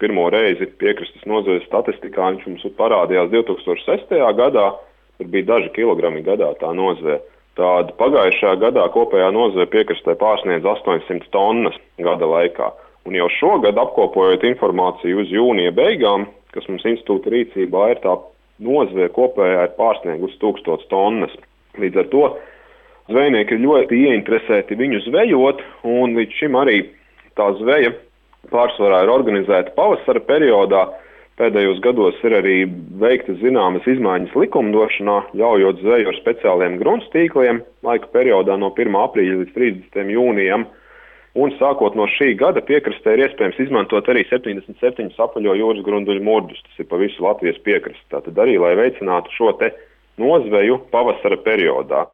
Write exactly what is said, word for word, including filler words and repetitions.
pirmo reizi piekrastes nozvejas statistikā viņš mums parādījās divi tūkstoši sestajā gadā, tur bija daži kilogrami gadā tā nozveja. Tāda pagājušā gadā kopējā nozveja piekrastē pārsniedz astoņsimt tonnas gada laikā. Un jau šogad apkopojot informāciju uz jūnija beigām, kas mums institūta rīcībā ir, tā nozveja kopējā ir pārsniegusi tūkstots tonnas. Līdz ar to zvejnieki ir ļoti ieinteresēti viņu zvejot, un līdz šim arī tā zveja pārsvarā ir organizēta pavasara periodā. Pēdējos gados ir arī veikta zināmas izmaiņas likumdošanā, ļaujot zveju ar speciāliem gruntstīkliem laika periodā no pirmā aprīļa līdz trīsdesmitajam jūnijam. Un sākot no šī gada piekrastē ir iespējams izmantot arī septiņdesmit septiņus apaļo jūras grunduļu murdus. Tas ir pa visu Latvijas piekrasti. Tātad arī, lai veicinātu šo te nozveju pavasara periodā.